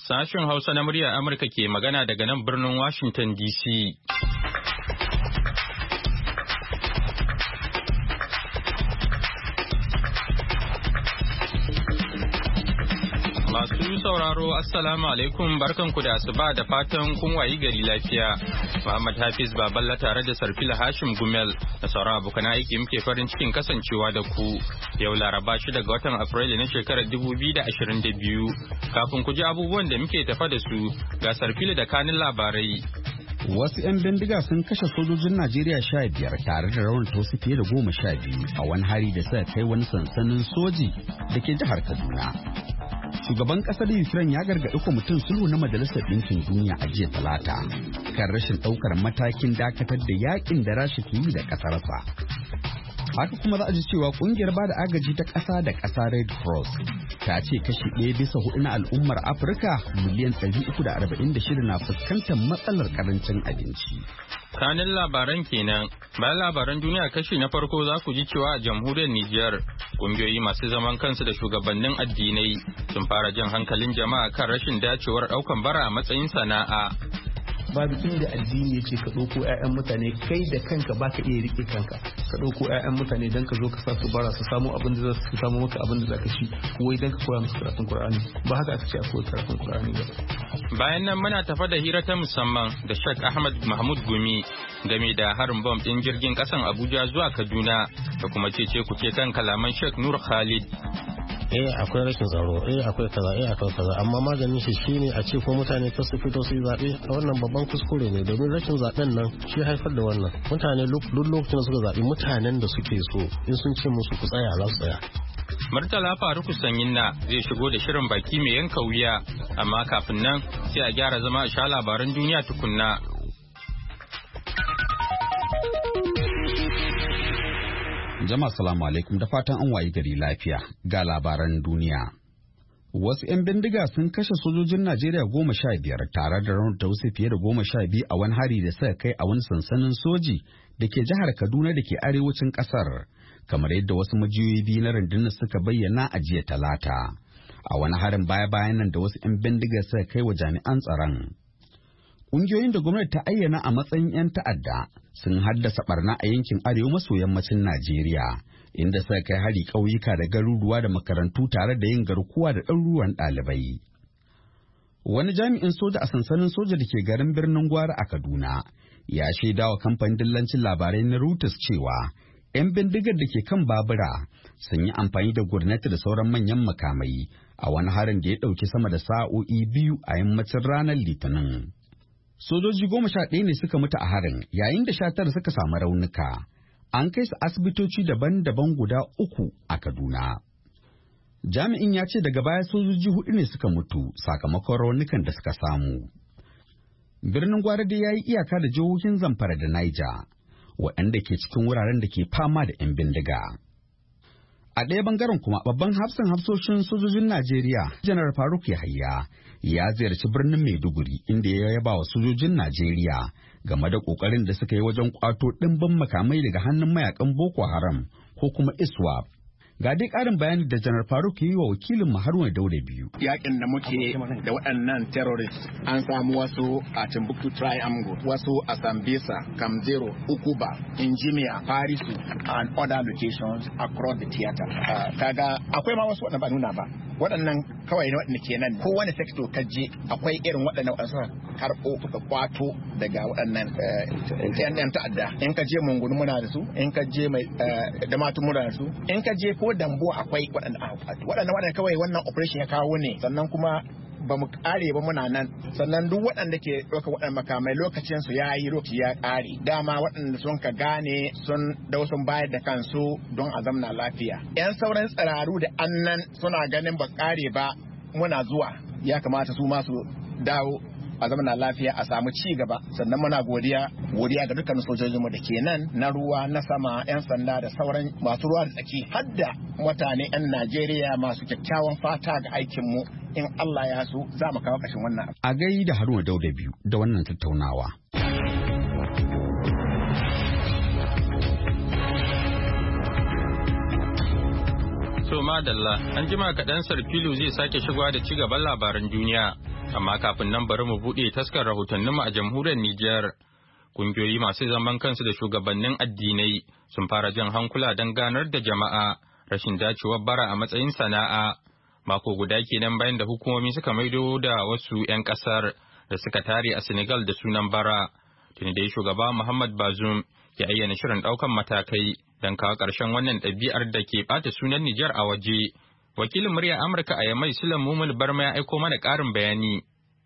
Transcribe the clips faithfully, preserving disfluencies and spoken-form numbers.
Sashen Hausa na muryar Amurka ke magana daga nan birnin Washington D C. Masu sauraro Assalamu alaikum barkanku da asuba da fatan kun wayi gari lafiya. Muhammad Hafiz Baballa tare da Sarfila Hashim Gumel da sauran abokan aiki muke farin cikin kasancewa da ku. Yau Laraba shi daga watan Afrilu na shekarar dubu biyu da ashirin da biyu. Kafin ku ji abubuwan da muke tafa da su ga Sarfila da kanin labarai. Wasu 'yan bindiga sun kashe sojojin Najeriya sha biyar tare da raunata wasu fiye da goma sha biyu a wani hari da suka kai wani sansanin soji da ke jihar Kaduna. Shugaban kasar Ukraine ya gargaɗi kwamitin sulhu na Majalisar Ɗinkin Duniya a jiya Talata kan rashin ɗaukar matakin dakatar da yakin da Rasha ke yi da ƙasarsa. Haka kuma za a ji cewa ƙungiyar bada agaji ta ƙasa da ƙasa Red Cross ta ce kashi ɗaya bisa hudu na al'ummar Afirka miliyan ɗari uku da arba'in da shida na fuskantar matsalar ƙarancin abinci. Kanin labaran kenan, bayan labaran duniya kashi na farko za ku ji cewa a jamhuriyar Nijar kungiyoyi masu zaman kansu da shugabannin addinai sun fara jan hankalin jama'a kan rashin dacewar daukan bara a matsayin sana'a. Babu inda addini ya ce ka ɗauko 'ya'yan mutane kai da kanka baka iya rike kanka ka ɗauko 'ya'yan mutane don ka zo ka sa su bara su samu abin da za su samu maka abin da za ka ci ko wai don ka koya musu karatun Qur'ani ba haka aka ce a koyi karatun Qur'ani ba. Bayan nan muna tafa da hira ta musamman da Sheikh Ahmad Mahmud Gumi game da harin bom ɗin jirgin ƙasan Abuja zuwa Kaduna da kuma cece kuce kan kalaman Sheikh Nur Khalid. eh akwai rashin tsaro eh akwai kaza eh akwai kaza amma maganin shi shine a ce ko mutane ka su fito su yi zabe wannan babban kuskure ne domin rashin zaben nan shi haifar da wannan mutane duk lokacin da suka zabi mutanen da suke so in sun ce musu ku tsaya za su tsaya. Murtala Faruku Sanyinna zai shigo da shirin baki mai yanka wuya amma kafin nan sai a gyara zama a sha labaran duniya tukunna. Jama'a salamu alaikum da fatan an wayi gari lafiya ga labaran duniya. Wasu 'yan bindiga sun kashe sojojin Najeriya goma sha biyar tare da raunata wasu fiye da goma sha biyu a wani hari da suka kai a wani sansanin soji da ke jihar Kaduna da ke arewacin kasar, kamar yadda wasu majiyoyi biyu na rundunar suka bayyana a jiya Talata. A wani harin baya-bayan nan da wasu 'yan bindiga suka kai wa jami'an tsaron. Ƙungiyoyin da gwamnati ta ayyana a matsayin 'yan ta'adda sun haddasa barna a yankin arewa maso yammacin Najeriya, inda suka kai hari ƙauyuka da garuruwa da makarantu tare da yin garkuwa da ɗaruruwan ɗalibai. Wani jami'in soja a sansanin soja da ke garin birnin Gwari a Kaduna ya shaidawa kamfanin dillancin labarai na Reuters cewa 'yan bindigar da ke kan babura sun yi amfani da gurnati da sauran manyan makamai a wani harin da ya ɗauki sama da sa'o'i biyu a yammacin ranar Litinin. Sojoji goma sha ɗaya ne suka mutu a harin yayin da sha tara suka samu raunuka. An kai su asibitoci daban-daban guda uku a Kaduna. Jami'in ya ce daga baya sojoji hudu ne suka mutu sakamakon raunukan da suka samu. Birnin Gwari dai ya yi iyaka da jihohin Zamfara da Niger, waɗanda ke cikin wuraren da ke fama da 'yan bindiga. A ɗaya bangaren kuma babban hafsan hafsoshin sojojin Najeriya, Janar Faruk Yahaya, ya ziyarci birnin Maiduguri inda ya yaba wa sojojin Najeriya game da ƙoƙarin da suka yi wajen ƙwato ɗimbin makamai daga hannun mayakan Boko Haram ko kuma ISWAP. Ga dai ƙarin bayani da Janar Faruk yi wa wakilin Haruna Dauda biyu. Yakin da muke da waɗannan terrorists an samu wasu a Timbuktu Triangle, wasu a Sambisa, Kamzero, Ukuba, Injimia, Parisu, and other locations across the theater. Uh, kaga akwai ma wasu waɗanda ba nuna ba. Waɗannan kawai ne waɗanda ke nan. Kowane sector ka je akwai irin waɗannan waɗanda karɓo suka kwato daga waɗannan yan ta'adda. In ka je Mungunu muna da su, in ka je mai Damatu muna da su, in ka je ko Dambo akwai waɗanda waɗanda waɗanda kawai wannan operation ya kawo ne, sannan kuma ba mu ƙare ba muna nan, sannan duk waɗanda ke ɗauka waɗanda makamai lokacin su ya yi lokaci ya ƙare. Dama waɗanda sun ka gane sun dau sun bayar da kansu don a zamna lafiya. Yan sauran tsiraru da annan suna ganin ba ƙare ba muna zuwa, ya kamata su ma su dawo a zamana lafiya a samu ci gaba. Sannan muna godiya godiya ga dukkan sojojinmu da ke nan na ruwa na sama, 'yan sanda da sauran masu ruwa da tsaki, hadda mutane 'yan Najeriya masu kyakkyawan fata ga aikinmu. In Allah ya so za mu kawo ƙarshen wannan. A gai da Haruna Dauda biyu da wannan tattaunawa. So madalla, an jima kaɗan Sarfilu zai sake shigowa da ci gaban labaran duniya. Amma kafin nan bari mu buɗe taskar rahotanninmu a jamhuriyar Nijar. Kungiyoyi masu zaman kansu da shugabannin addinai sun fara jan hankula don ganar da jama'a rashin dacewar bara a matsayin sana'a. Mako guda kenan bayan da hukumomi suka maido da wasu 'yan kasar da suka tare a Senegal da sunan bara. Tuni dai shugaba Muhammad Bazoum ya ayyana shirin ɗaukan matakai don kawo ƙarshen wannan ɗabi'ar da ke ɓata sunan Nijar a waje. Wakilin murya Amurka a Yamai Sulan Mumul Barma ya aiko mana ƙarin bayani.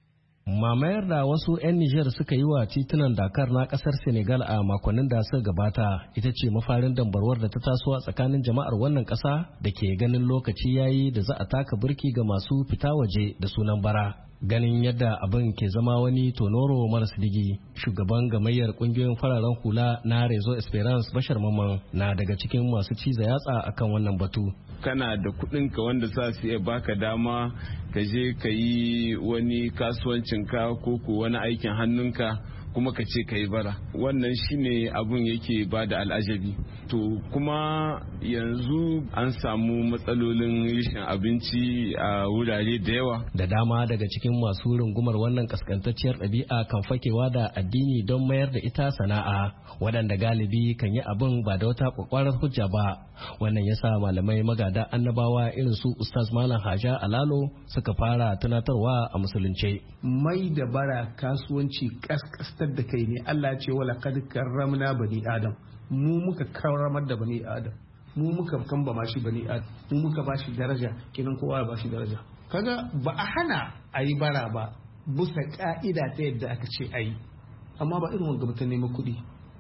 Mamayar da wasu 'yan Nijar suka yi wa titunan Dakar na kasar Senegal a makonnin da suka gabata ita ce mafarin dambarwar da ta taso a tsakanin jama'ar wannan kasa da ke ganin lokaci yayi da za a taka burki ga masu fita waje da sunan bara. Ganin yadda abin ke zama wani tonoro maras digi, shugaban gamayyar kungiyoyin fararen hula na Rezo Esperance Bashar Mamman na daga cikin masu ciza yatsa akan wannan batu. Kana da kuɗinka wanda sa su iya baka dama ka je ka yi wani kasuwancinka ko ko wani aikin hannunka kuma ka ce ka yi bara, wannan shine abun yake ba da al'ajabi. To kuma yanzu an samu matsalolin rashin abinci a wurare da yawa. Da dama daga cikin masu rungumar wannan kaskantacciyar ɗabi'a kan fakewa da addini don mayar da ita sana'a, waɗanda galibi kan yi abin ba da wata kwakwarar hujja ba. Wannan yasa malamai magada annabawa irin su Ustaz Malam Haja Alalo suka fara tunatarwa a musulunce. Mai da bara kasuwanci kaskastar da kai ne. Allah ce wala kad karramna bani adam, mu muka karramar da bani adam, mu muka kamba mashi bani adam, mu muka bashi daraja, kenan kowa ya bashi daraja. Kaga ba a hana a yi bara ba bisa ka'ida ta yadda aka ce a yi, amma ba irin wanga ta neman kuɗi.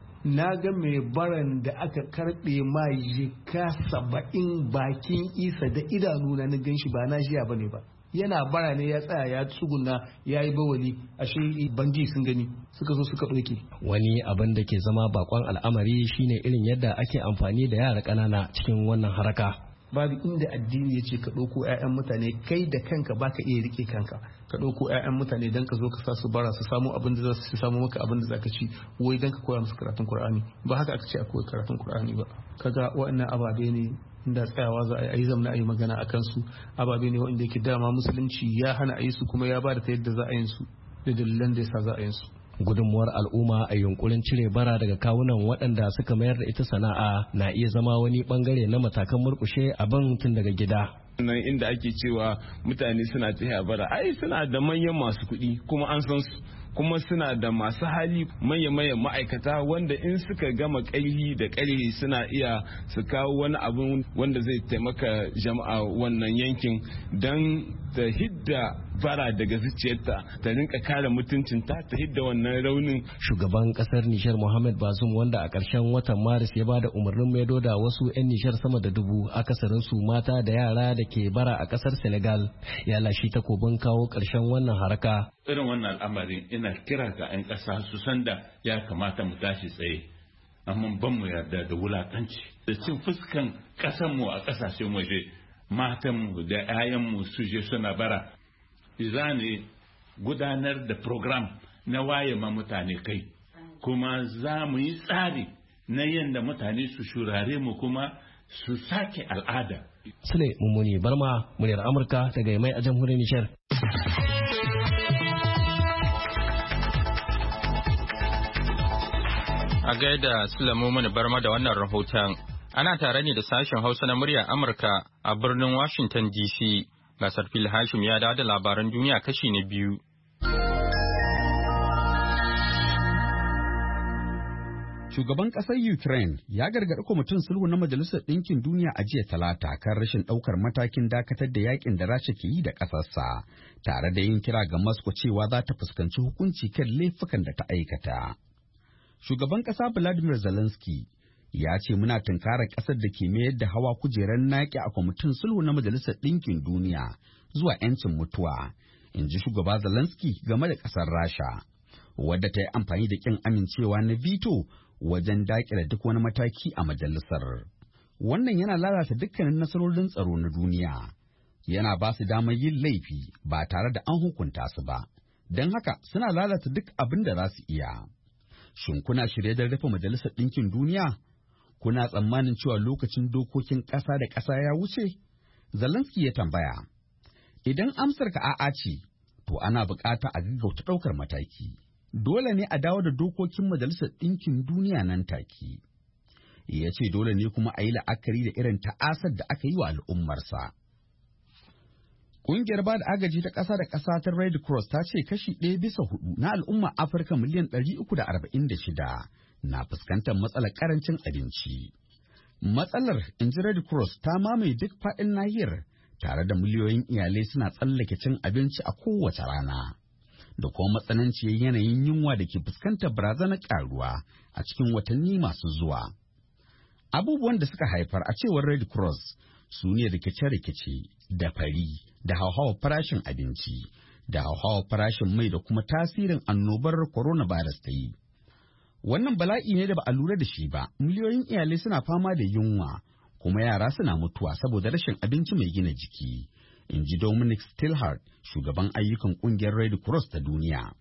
Na ga mai baran da aka karɓe ma jika saba'in bakin isa da idanu na gan shi ba na jiya bane ba. Yana bara ne ya tsaya ya tsuguna ya yi bawali, ashe bangi sun gani suka zo suka ɗauke. Wani abin da ke zama bakon al'amari shine irin yadda ake amfani da yara ƙanana cikin wannan haraka. Babu inda addini ya ce ka ɗauko 'ya'yan mutane kai da kanka baka iya rike kanka, ka ɗauko 'ya'yan mutane don ka zo ka sa su bara su samu abin da za su samu maka abin da za ka ci, wai don ka koya musu karatun Kur'ani. Ba haka aka ce a koyi karatun Kur'ani ba. Kaga waɗannan ababe ne inda tsayawa za a yi zamna a yi magana a kansu, ababe ne wanda yake dama musulunci ya hana a yi su kuma ya ba da ta yadda za a yin su da dalilan da ya sa za a yin su. Gudunmuwar al'umma a yunkurin cire bara daga kawunan waɗanda suka mayar da ita sana'a na iya zama wani bangare na matakan murƙushe abin tun daga gida. Nan inda ake cewa mutane suna tafiya bara, ai suna da manyan masu kuɗi kuma an san su, kuma suna da masu hali manya-manyan ma'aikata wanda in suka gama ƙarfi da ƙarfi suna iya su kawo wani abu wanda zai taimaka jama'a wannan yankin don ta hidda bara daga zuciyarta, ta rinka kare mutuncinta, ta hidda wannan raunin. Shugaban kasar Nishar Mohamed Bazoum, wanda a ƙarshen watan Maris ya bada umarnin maido da wasu 'yan Nishar sama da dubu, akasarin su mata da yara da ke bara a ƙasar Senegal, ya lashi takobin kawo ƙarshen wannan haraka. Irin wannan al'amarin ina kira ga 'yan ƙasa su san da ya kamata mu tashi tsaye, amma ban mu yarda da wulakanci da cin fuskan ƙasanmu a ƙasashen waje. Matanmu da 'ya'yanmu su je suna bara. Za ne gudanar da program na waye ma mutane kai, kuma za mu yi tsari na yadda mutane su shurare mu kuma su sake al'ada. Sule Mummuni Barma, muryar Amurka daga Yamai a jamhuriyar Nishar. A gaida Sule Mummuni Barma da wannan rahoton. Ana tare ne da sashen Hausa na muryar Amurka a birnin Washington D C. Gasar Fil Hashim ya dawo da labaran duniya kashi na biyu. Shugaban ƙasar Ukraine ya gargaɗi kwamitin sulhu na Majalisar Ɗinkin Duniya a jiya Talata kan rashin ɗaukar matakin dakatar da yakin da Rasha ke yi da ƙasarsa, tare da yin kira ga Moscow cewa za ta fuskanci hukunci kan laifukan da ta aikata. Shugaban ƙasa Vladimir Zelensky ya ce muna tunkarar ƙasar da ke mayar da hawa kujerar naƙi a kwamitin sulhu na Majalisar Ɗinkin Duniya zuwa 'yancin mutuwa, in ji shugaba Zelensky game da ƙasar Rasha, wadda ta yi amfani da ƙin amincewa na veto wajen daƙile duk wani mataki a majalisar. Wannan yana lalata dukkanin nasarorin tsaro na duniya, yana ba su damar yin laifi ba tare da an hukunta su ba, don haka suna lalata duk abin da za su iya. Shin kuna shirye da rufe Majalisar Ɗinkin Duniya? Kuna tsammanin cewa lokacin dokokin ƙasa da ƙasa ya wuce? Zelensky ya tambaya. Idan amsar ka a'a ce, to to ana bukata a gaggauta ɗaukar mataki. Dole ne a dawo da dokokin Majalisar Ɗinkin Duniya nan take. Ya ce dole ne kuma a yi la'akari da irin ta'asar da aka yi wa al'ummarsa. Ƙungiyar ba da agaji ta ƙasa da ƙasa ta Red Cross ta ce kashi ɗaya bisa hudu na al'ummar Afirka miliyan ɗari uku da arba'in da shida na fuskantar matsalar ƙarancin abinci. Matsalar, in ji Red Cross, ta mamaye duk faɗin nahiyar tare da miliyoyin iyalai suna tsallake cin abinci a kowace rana. Da kuma matsananciyar yanayin yunwa da ke fuskantar barazanar ƙaruwa a cikin watanni masu zuwa. Abubuwan da suka haifar a cewar Red Cross su ne rikice-rikice da fari da hauhawar farashin abinci da hauhawar farashin mai da kuma tasirin annobar coronavirus ta yi. Wannan bala'i ne da ba a lura da shi ba, miliyoyin iyalai suna fama da yunwa kuma yara suna mutuwa saboda rashin abinci mai gina jiki, in ji Dominic Stillhart, shugaban ayyukan ƙungiyar Red Cross ta duniya.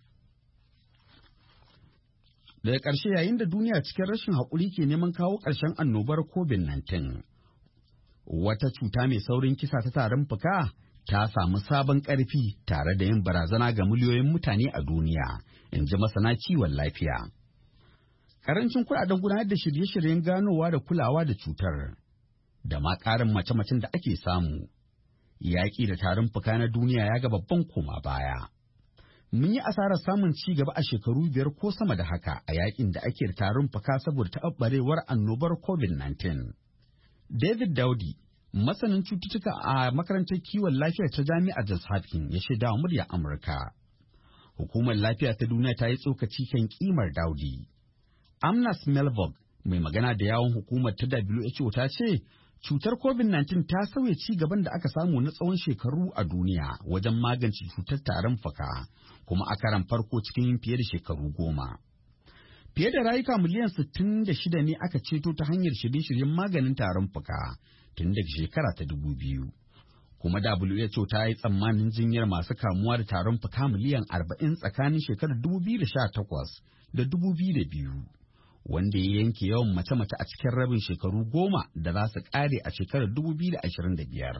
Daga ƙarshe, yayin da duniya cikin rashin haƙuri ke neman kawo ƙarshen annobar covid nineteen, wata cuta mai saurin kisa ta tarin fuka ta samu sabon ƙarfi tare da yin barazana ga miliyoyin mutane a duniya, in ji masana kiwon lafiya. Ƙarancin kuɗaɗen gudanar da shirye-shiryen ganowa da kulawa da cutar, da ma ƙarin mace-macen da ake samu, yaƙi da tarin fuka na duniya ya ga babban koma baya. Mun yi asarar samun ci gaba a shekaru biyar ko sama da haka a yaƙin da ake da tarin fuka saboda taɓarɓarewar annobar covid nineteen. David Daudi, masanin cututtuka a makarantar kiwon lafiya ta jami'ar Johns Hopkins, ya shaida wa muryar Amurka. Hukumar lafiya ta duniya ta yi tsokaci kan kimar Daudi. Amnas Melvog, mai magana da yawon hukumar ta W H O, ta ce cutar covid nineteen ta sauya ci gaban da aka samu na tsawon shekaru a duniya wajen magance cutar tarin fuka, kuma a karan farko cikin fiye da shekaru goma. Fiye da rayuka miliyan sittin da shida ne aka ceto ta hanyar shirye-shiryen maganin tarin fuka tun daga shekara ta dubu biyu. Kuma W H O ta yi tsammanin jinyar masu kamuwa da tarin fuka miliyan arba'in tsakanin shekarar dubu biyu da sha takwas da dubu biyu da biyu. Wanda ya yanke yawan mace-mace a cikin rabin shekaru goma da za su ƙare a shekarar dubu biyu da ashirin da biyar.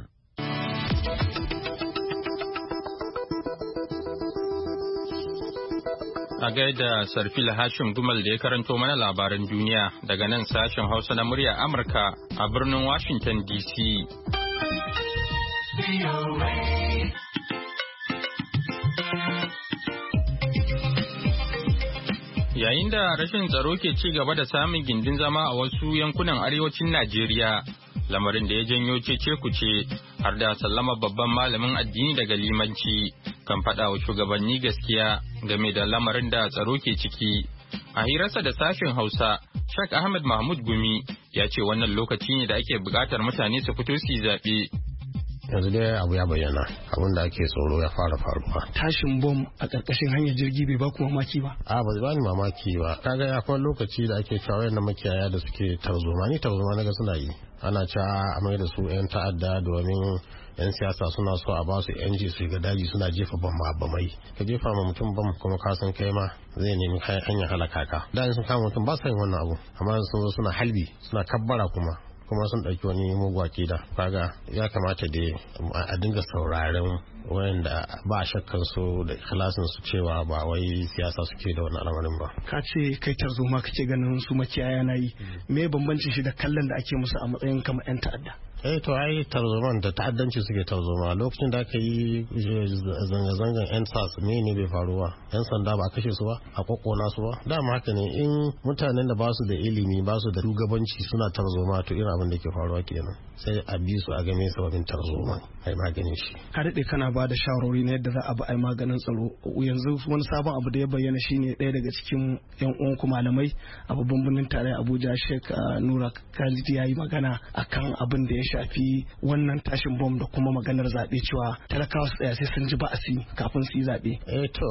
A gaida Sarfila Hashim Gumal da ya karanto mana labaran duniya daga nan sashen Hausa na murya Amurka a birnin Washington D C. Yayin da rashin tsaro ke ci gaba da samun gindin zama a wasu yankunan arewacin Najeriya, lamarin da ya janyo cece kuce har da sallama babban malamin addini daga limanci kan faɗa wa shugabanni gaskiya game da lamarin da tsaro ke ciki. A hirarsa da sashen Hausa, Sheikh Ahmed Mahmud Gumi ya ce wannan lokaci ne da ake buƙatar mutane su fito su yi zaɓe. Yanzu dai abu ya bayyana, abin da ake tsoro ya fara faruwa. Tashin bom a ƙarƙashin hanyar jirgi bai ba ku mamaki ba? A ba ba ni mamaki ba. Kaga akwai lokaci da ake cewa na makiyaya da suke tarzoma, ni tarzoma naga suna yi. Ana cewa a mai da su 'yan ta'adda domin 'yan siyasa suna so a ba su 'yanci su ga daji suna jefa bam bamai. Ka jefa ma mutum bam kuma ka san kai ma zai nemi hanyar halaka ka. Da sun kama mutum ba sa yin wannan abu, amma sun zo suna halbi suna kabbara kuma. kuma sun ɗauki wani mugu akida. Kaga ya kamata da a dinga sauraren wanda ba shakkan su da ikhlasin su cewa ba wai siyasa suke da wani al'amarin ba. Ka ce kai tarzoma kake ganin su makiyaya na yi, me bambancin shi da kallon da ake musu a matsayin kamar 'yan ta'adda? eh to ai tarzoman da ta'addanci suke tarzoma lokacin da aka yi zanga-zangan yan sas me ne bai faru ba, yan sanda ba a kashe su ba, a kokona su ba. Dama haka ne, in mutanen da ba su da ilimi ba su da shugabanci suna tarzoma to irin abin da ke faruwa kenan, sai a bi su a game sababin tarzoma ai maganin shi. Ka daɗe kana ba da shawarwari na yadda za a bi ai maganin tsaro. Yanzu wani sabon abu da ya bayyana shine ɗaya daga cikin yan uwanku malamai a babban birnin tarayya Abuja, Sheikh Nura Khalid ya yi magana akan abin da ya shafi wannan tashin bom da kuma maganar zaɓe, cewa talakawa su tsaya sai sun ji ba'asi kafin su yi zaɓe. Eh to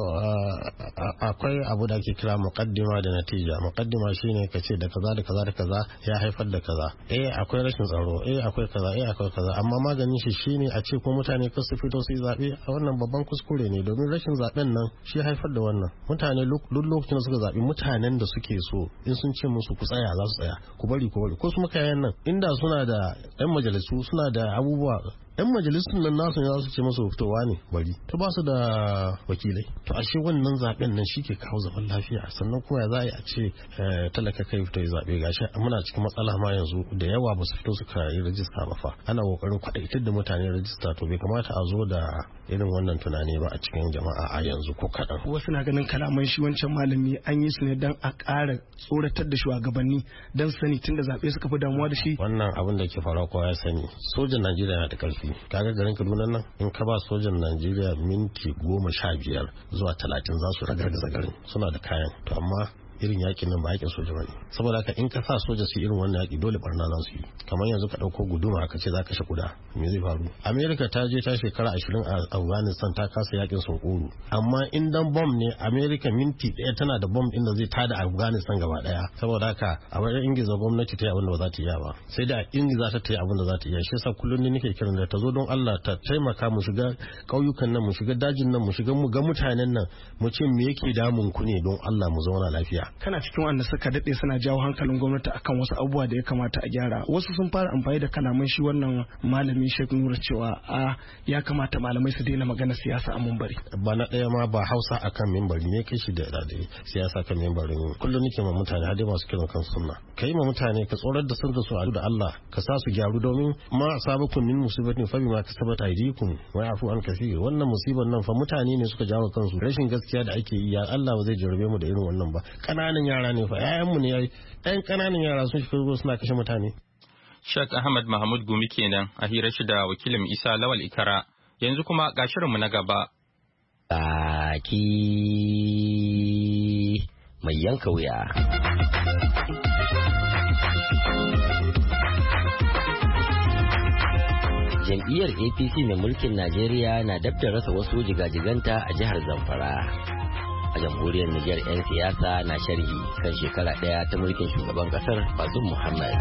akwai abu da ake kira muqaddima da natija. Muqaddima shine ka ce da kaza da kaza da kaza ya haifar da kaza. Eh akwai rashin tsaro, eh akwai kaza, eh akwai kaza, amma maganin shi shine a ce ko mutane kar su fito su yi zaɓe. A wannan babban kuskure ne, domin rashin zaɓen nan shi haifar da wannan. Mutane duk lokacin da suka zaɓi mutanen da suke so, in sun ce musu ku tsaya za su tsaya, ku bari ku bari. Ko su makayan nan inda suna da yan majalisu suna da abubuwa yan majalisun nan nasu ne za su ce masa fitowa ne bari ta ba su da wakilai to ashe wannan zaben nan shike kawo zaman lafiya sannan kuma ya za a yi a ce talaka kai fito ya zabe gashi muna cikin matsala ma yanzu da yawa ba su fito suka yi rajista ba fa ana kokarin kwadaitar da mutane rajista to bai kamata a zo da irin wannan tunani ba a cikin jama'a a yanzu ko kadan wasu na ganin kalaman shi wancan malami an yi su ne dan a ƙara tsoratar da shugabanni dan sani tunda zabe suka fi damuwa da shi wannan abin da ke faruwa kowa ya sani sojan Najeriya na da karfi kaga garin Kaduna nan in ka ba sojan Najeriya minti goma sha biyar zuwa talatin za su ragargaza garin suna da kayan to amma irin yakin nan ba yakin soja bane saboda haka in ka sa soja su irin wannan yaki dole barna za su yi kamar yanzu ka dauko guduma ka ce za ka kashe kuda me zai faru America ta je ta shekara ashirin a Afghanistan ta kasa yakin sunkuru amma in dan bomb ne America minti daya tana da bomb din da zai tada Afghanistan gaba daya saboda haka a wajen ingiza gwamnati ta yi abin da ba za ta yi ba sai da ingiza ta ta yi abin da za ta yi shi yasa kullun ne nake kiran da ta zo don Allah ta taimaka mu shiga kauyukan nan mu shiga dajin nan mu shiga mu ga mutanen nan mu ce me yake damun ku ne don Allah mu zauna lafiya kana cikin wanda suka dade suna jawo hankalin gwamnati akan wasu abubuwa da ya kamata a gyara wasu sun fara amfani da kalaman shi wannan malami Sheikh Nura cewa a ya kamata malamai su daina magana siyasa a minbari ba na daya ma ba Hausa akan minbari ne kai shi da da siyasa kan minbari kullum nake ma mutane har dai masu kiran kan sunna kai ma mutane ka tsorar da sun da su da Allah ka sa su gyaru domin ma asabakum min musibatin fa bima kasabat aydikum wa yafu an kaseer wannan musibar nan fa mutane ne suka jawo kansu rashin gaskiya da ake yi ya Allah ba zai jarabe mu da irin wannan ba kananan yara ne fa ƴaƴanmu ne yayi ɗan kananan yara sun shiga suna kashe mutane Sheikh Ahmad Mahmud Gumi kenan a hirar shi da wakilin Isa Lawal Ikara yanzu kuma ga shirinmu na gaba baki mai yanka wuya jam'iyyar A P C mai mulkin Najeriya na dab da rasa wasu jigajiganta a jihar Zamfara a jamhuriyar Nijar 'yan siyasa na sharhi kan shekara ɗaya ta mulkin shugaban ƙasar Bazoum Muhammad.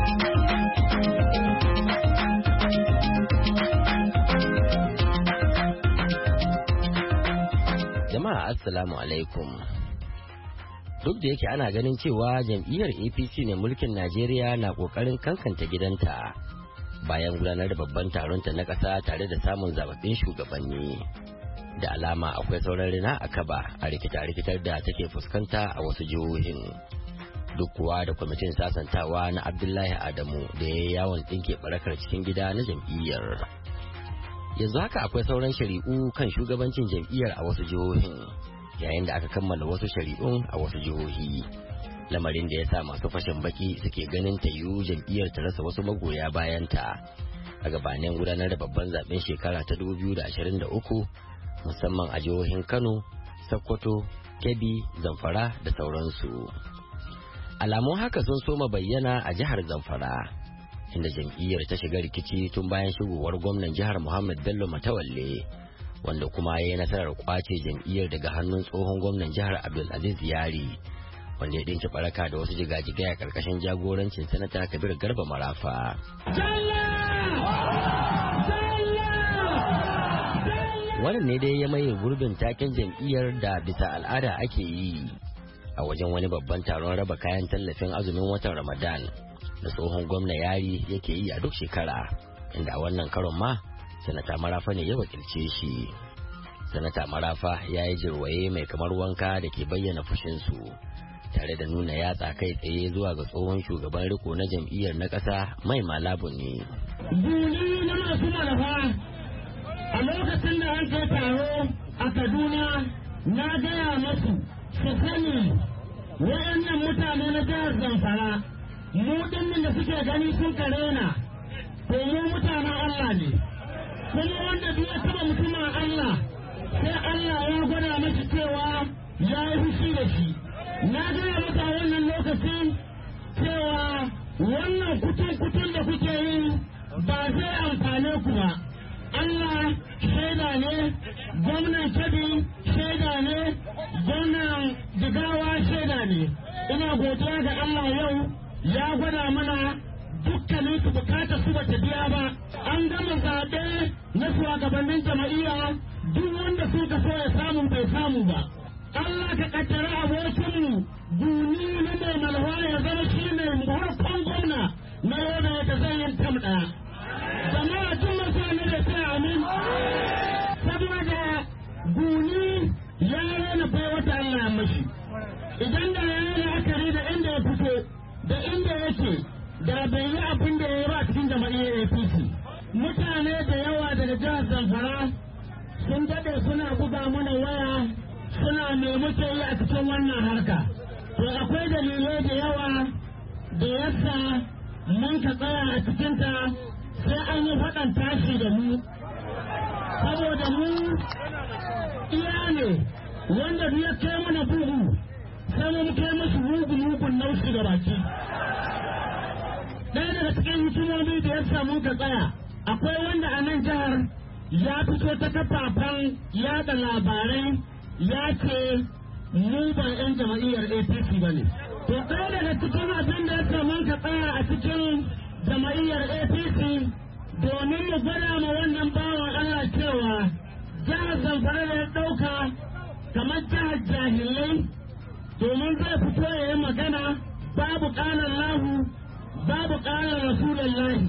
Jama'a assalamu alaikum. Duk da yake ana ganin cewa jam'iyyar A P C ne mulkin Najeriya na ƙoƙarin kankanta gidanta bayan gudanar da babban taronta na ƙasa tare da samun zababbin shugabanni. Da alama akwai sauran rina a kaba a rikita-rikitar da take fuskanta a wasu jihohin. Duk kuwa da kwamitin sasantawa na Abdullahi Adamu da ya yi yawon ɗinke barakar cikin gida na jam'iyyar. Yanzu haka akwai sauran shari'u kan shugabancin jam'iyyar a wasu jihohin, yayin da aka kammala wasu shari'un a wasu jihohi. Lamarin da ya sa masu fashin baki suke ganin ta yiwu jam'iyyar ta rasa wasu magoya bayanta a gabanin gudanar da babban zaben shekara ta dubu biyu da ashirin da uku. Musamman a jihohin Kano, Sokoto, Kebbi, Zamfara da sauransu. Alamun haka sun soma bayyana a jihar Zamfara, inda jam'iyyar ta shiga rikici tun bayan shigowar gwamnan jihar Muhammad Bello Matawalle, wanda kuma ya yi nasarar kwace jam'iyyar daga hannun tsohon gwamnan jihar Abdulaziz Yari, wanda ya dinki baraka da wasu jigajigai a karkashin jagorancin sanata Kabir Garba Marafa. Wannan ne dai ya maye gurbin taken jam'iyyar da bisa al'ada ake yi a wajen wani babban taron raba kayan tallafin azumin watan Ramadan da tsohon gwamna Yari yake yi a duk shekara, inda a wannan karon ma sanata Marafa ne ya wakilce shi. Sanata Marafa ya yi jirwaye mai kamar wanka da ke bayyana fushinsu tare da nuna yatsa kai tsaye zuwa ga tsohon shugaban riko na jam'iyyar na ƙasa Mai Malabu ne. A lokacin da an kai taro a Kaduna na gaya masu su sani waɗannan mutane na jihar Zamfara mu dinnan da suke gani sun karena to mu mutanen Allah ne kuma wanda duk ya taba mutumin Allah sai Allah ya gwada masa cewa ya yi fushi da shi. Na gaya masa wannan lokacin cewa wannan kutun-kutun da kuke yi ba zai amfane ku ba. Allah shaida ne, gwamnan Kebbi shaida ne, gwamnan Jigawa shaida ne. Ina godiya ga Allah yau ya gwada mana dukkanin su bukatar su bata biya ba. An gama zaɓe na shugabannin jama'iyya duk wanda sun ka so ya samu bai samu ba. Allah ka kaddara abokinmu duni na mai malwa ya zama shi ne farkon gwamna na yau da zai yin tamɗa. Jama'a tun masu da inda yake da bai yi abin da ya yi ba cikin jama'iyyar A P C. Mutane da yawa daga jihar Zamfara sun daɗe suna buga mana waya suna me muke yi a cikin wannan harka. To akwai dalilai da yawa da yasa mun ka tsaya a cikinta sai an yi faɗan tashi da mu. Saboda mu iya ne wanda ya kai mana bugu sai mun kai musu mugun mugun naushi da baki. Ɗaya daga cikin hikimomi da yasa mun ka tsaya akwai wanda a nan jihar ya fito ta kafafen yada labarai ya ce mu ba 'yan jama'iyyar A P C ba ne. To ɗaya daga cikin abin da ya mun ka tsaya a cikin jama'iyyar A P C domin mu gwada ma wannan bawan Allah cewa jihar Zamfara da ya ɗauka kamar jihar jahilai domin zai fito ya yi magana babu ƙalar lahu babu ƙalar rasulullahi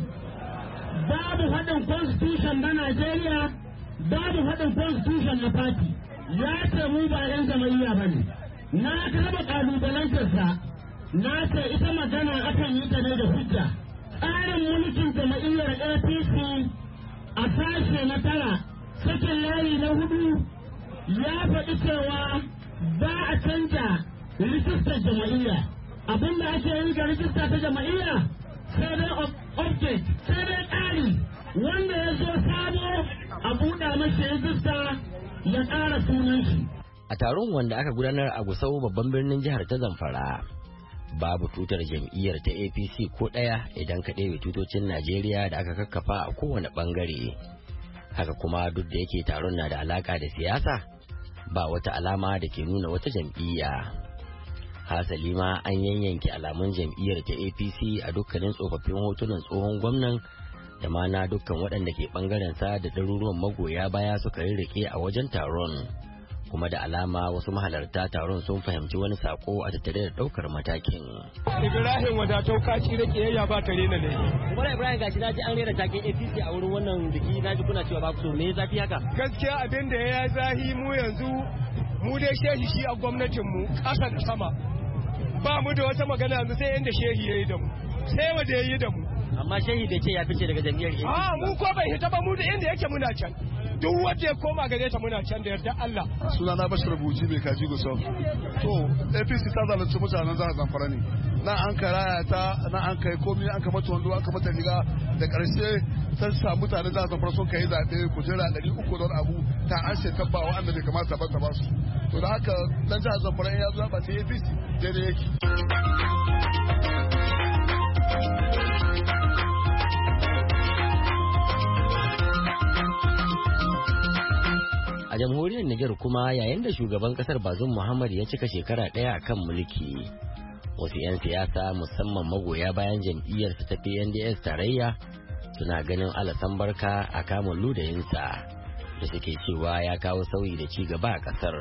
babu haɗin constitution na Najeriya babu haɗin constitution na party ya ce mu ba 'yan jama'iyya ba ne. Na taɓa ƙalubalantarsa na ce ita magana akan yi ta ne da hujja. Tsarin mulkin jama'iyyar A P C a sashe na tara sakin layi na hudu ya faɗi cewa ba a canja rijistar jama'iyya. Abin da ake yi ga rijista ta jama'iyya sai dai object sai dai ƙari wanda ya zo sabo a buɗa mashi rijista ya ƙara sunan shi. A taron wanda aka gudanar a Gusau babban birnin jihar ta Zamfara, babu tutar jam'iyyar ta A P C ko ɗaya idan ka ɗebe tutocin Najeriya da aka kakkafa a kowane ɓangare. Haka kuma duk da yake taron na da alaƙa da siyasa, ba wata alama da ke nuna wata jam'iyya. Hasali ma an yanyanke alamun jam'iyyar ta A P C a dukkanin tsofaffin hotunan tsohon gwamnan da ma na dukkan waɗanda ke ɓangaren sa da ɗaruruwan magoya baya suka rirrike a wajen taron. Kuma da alama wasu mahalarta taron sun fahimci wani sako a tattare da ɗaukar matakin. Ibrahim wadatau kaci da kiyayya ba tare na ne. Kuma Ibrahim gashi na ji an rera taken A P C a wurin wannan biki na ji kuna cewa ba ku so me zafi haka? Gaskiya abin da ya zahi mu yanzu mu dai shehi shi a gwamnatin mu ƙasa da sama. Ba mu da wata magana yanzu sai yanda shehi ya yi da mu. Sai wanda ya yi da mu. Amma shehi bai ce ya fice daga jam'iyyar A P C. Ah mu ko bai hita ba mu da inda yake muna can. Duk wanda ya koma gare ta muna can da yarda Allah. Sunana Bashir Buji mai kaji Gusau. To A P C ta zalunci mutanen jihar Zamfara ne. Na an karaya ta na an kai komai an ka mata wando an ka mata riga da karshe ta sa mutanen jihar Zamfara sun kai zaɓe kujera ɗari uku don abu ta an ce tabba wa'anda bai kamata ba ta ba su. To da haka dan jihar Zamfara ya zo ba ta A P C daidai yake. A jamhuriyar Nijar kuma yayin da shugaban kasar Bazoum Muhammad ya cika shekara ɗaya a kan mulki, wasu 'yan siyasa musamman magoya bayan jam'iyyarsa ta P N D S tarayya suna ganin alasan barka a kamun ludayinsa da suke cewa ya kawo sauyi da ci gaba a kasar.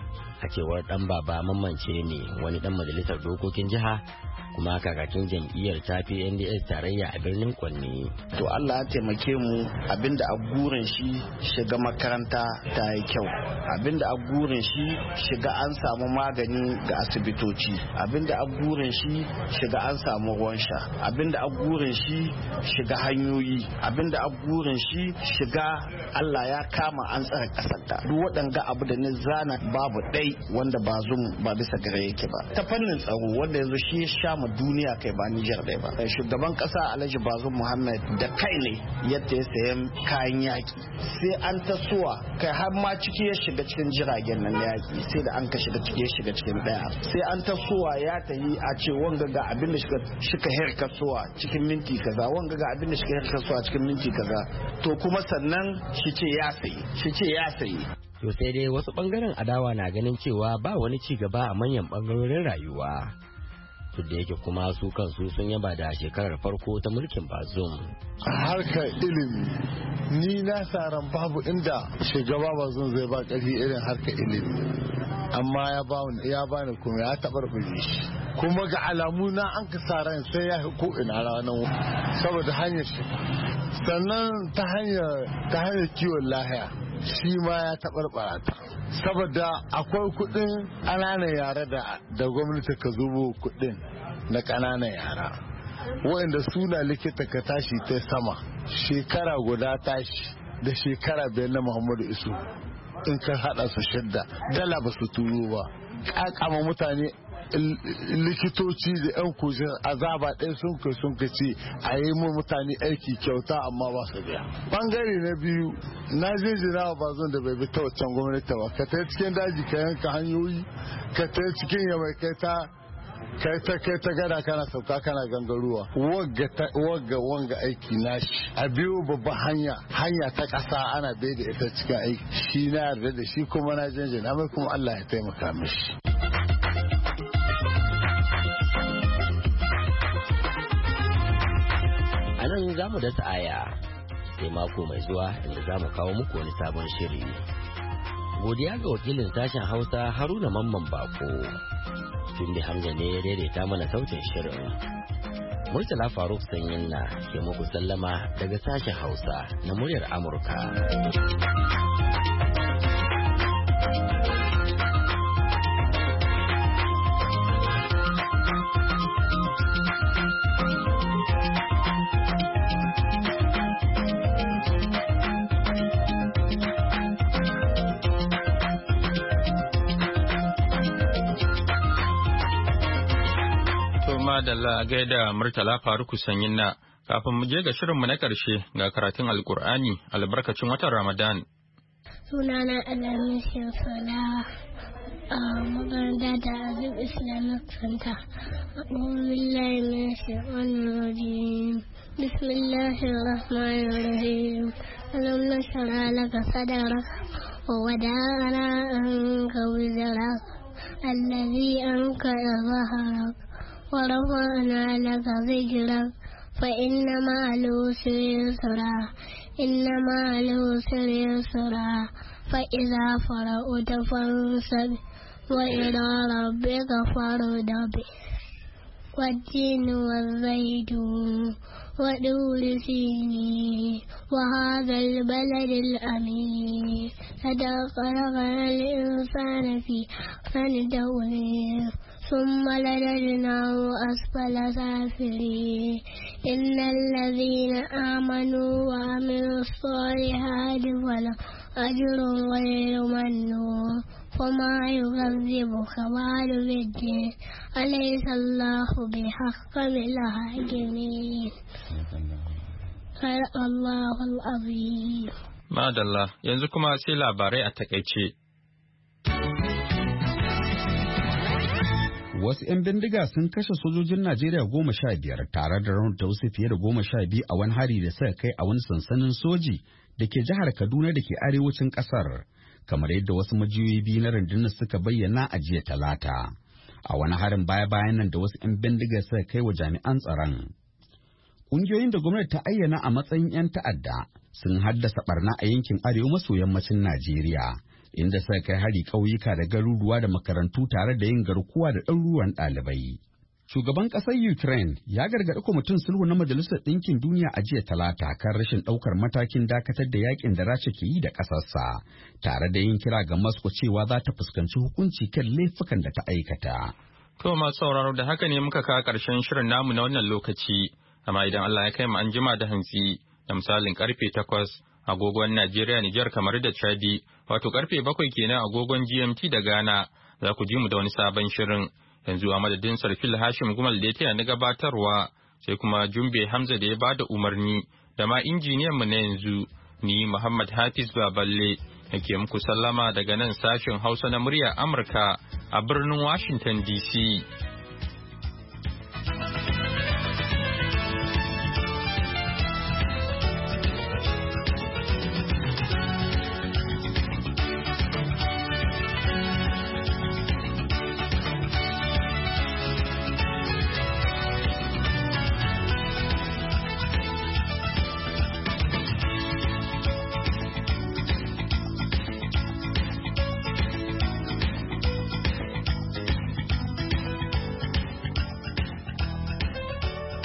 A cewar dan baba mamance ne wani dan majalisar dokokin jiha kuma kakakin jam'iyyar ta P N D S tarayya a birnin Kwanni. To Allah ya taimake mu abinda a gurin shi shiga makaranta ta yi kyau. Abinda a gurin shi shiga an samu magani ga asibitoci. Abinda a gurin shi shiga an samu ruwan sha. Abinda a gurin shi shiga hanyoyi. Abinda a gurin shi shiga Allah ya kama an tsare kasar ta. Duk waɗanga abu da ni zana babu ɗai wanda ba zum ba bisa gare yake ba. Ta fannin tsaro wanda yanzu shi ya sha duniya kai ba Nijar ɗaya ba. Shugaban ƙasa Alhaji Bazoum Muhammad da kai ne yadda ya sayan kayan yaƙi. Sai an tasowa kai har ma ciki ya shiga cikin jiragen nan yaƙi sai da an ka shiga ciki ya shiga cikin ɗaya. Sai an tasowa ya tayi a ce wanga ga abin da shika herkasuwa cikin minti kaza wanga ga abin da shika herkasuwa cikin minti kaza. To kuma sannan shi ce ya sayi shi ce ya sayi. To sai dai wasu bangaren adawa na ganin cewa ba wani ci gaba a manyan bangarorin rayuwa. Duk da yake kuma su kansu sun yaba da shekarar farko ta mulkin Bazoum. A harkar ilimi ni na saran babu inda shugaba Bazoum zai ba ƙarfi irin harkar ilimi. Amma ya ba ya bani kuma ya taɓarɓare shi. Kuma ga alamu na an ka saran sai ya ko ina ranar saboda hanyar shi. Sannan ta hanyar ta hanyar kiwon lahiya shi ma ya taɓarɓara ta. Saboda akwai kuɗin ƙananan yare da da gwamnati ka zubo kuɗin na ƙananan yara waɗanda suna likita ka tashi ta sama shekara guda tashi da shekara biyar na Muhammadu Isu in ka hada su shidda dala ba su turo ba kakama mutane likitoci da yan kujin azaba ɗaya sun kai sun ka ce a yi mu mutane aiki kyauta amma ba su biya. Bangare na biyu na jinjina wa bazon da bai bi ta waccan gwamnati ba ka ta cikin daji ka yanka hanyoyi ka ta cikin yamai kai ta kai ta kai ta gada kana sauka kana gangaruwa wagga wagga wanga aiki nashi a biyo babban hanya hanya ta ƙasa ana bai da ita cikin aiki shi na yarda da shi kuma na jinjina mai kuma Allah ya taimaka mishi. A nan za mu dasa aya sai mako mai zuwa inda za mu kawo muku wani sabon shiri. Godiya ga wakilin sashen Hausa Haruna Mamman Bako. Tunde Hamza ne ya daidaita mana sautin shirin. Murtala Faruk Sanyin na ke muku sallama daga sashen Hausa na muryar Amurka. Madalla gaida Murtala Faruku Sanyin na kafin mu je ga shirinmu na ƙarshe ga karatun Alƙur'ani albarkacin watan Ramadan. Sunana Alamin Shefala a makaranta da Azib Islamic Center. Billahi min shaitanir rajim. Bismillahir rahmanir rahim. Alam nashra laka sadrak wa wada'na anka wizrak alladhi anqadha dhahrak ورفعنا لك ذكرك فإن مع العسر يسرا إن مع العسر يسرا فإذا فرغت فانصب وإلى ربك فارغب والتين والزيتون وطور سينين وهذا البلد الأمين لقد خلقنا الإنسان في أحسن تقويم ثم لرددناه أسفل سافلين إن الذين آمنوا وعملوا الصالحات فلهم أجر غير ممنون وما يكذبك بعد بالدين أليس الله بحكم الحاكمين صدق الله العظيم. Madalla yanzu kuma sai labarai a takaice. Wasu 'yan bindiga sun kashe sojojin Najeriya goma sha biyar tare da raunata wasu fiye da goma sha biyu a wani hari da suka kai a wani sansanin soji da ke jihar Kaduna da ke arewacin ƙasar, kamar yadda wasu majiyoyi biyu na rundunar suka bayyana a jiya Talata. A wani harin baya-bayan nan da wasu 'yan bindiga suka kai wa jami'an tsaron. Ƙungiyoyin da gwamnati ta ayyana a matsayin 'yan ta'adda sun haddasa barna a yankin arewa maso yammacin Najeriya. Inda suka kai hari ƙauyuka da garuruwa da makarantu tare da yin garkuwa da ɗaruruwan ɗalibai. Shugaban ƙasar Ukraine ya gargaɗi kwamitin sulhu na Majalisar Ɗinkin Duniya a jiya Talata kan rashin ɗaukar matakin dakatar da yakin da Rasha ke yi da ƙasarsa, tare da yin kira ga Moscow cewa za ta fuskanci hukunci kan laifukan da ta aikata. To masu sauraro da haka ne muka kawo ƙarshen shirin namu na wannan lokaci, amma idan Allah ya kai mu an jima da hantsi da misalin karfe takwas agogon Najeriya, Nijar, kamar da Chadi, wato karfe bakwai kenan agogon G M T da Ghana, za ku ji mu da wani sabon shirin. Yanzu a madadin Sarfil Hashim Gumal da ya taya na gabatarwa, sai kuma Jumbe Hamza da ya bada umarni, da ma injiniyan mu na yanzu, ni Muhammad Hafiz Baballe, nake muku sallama daga nan sashen Hausa na murya Amurka a birnin Washington D C.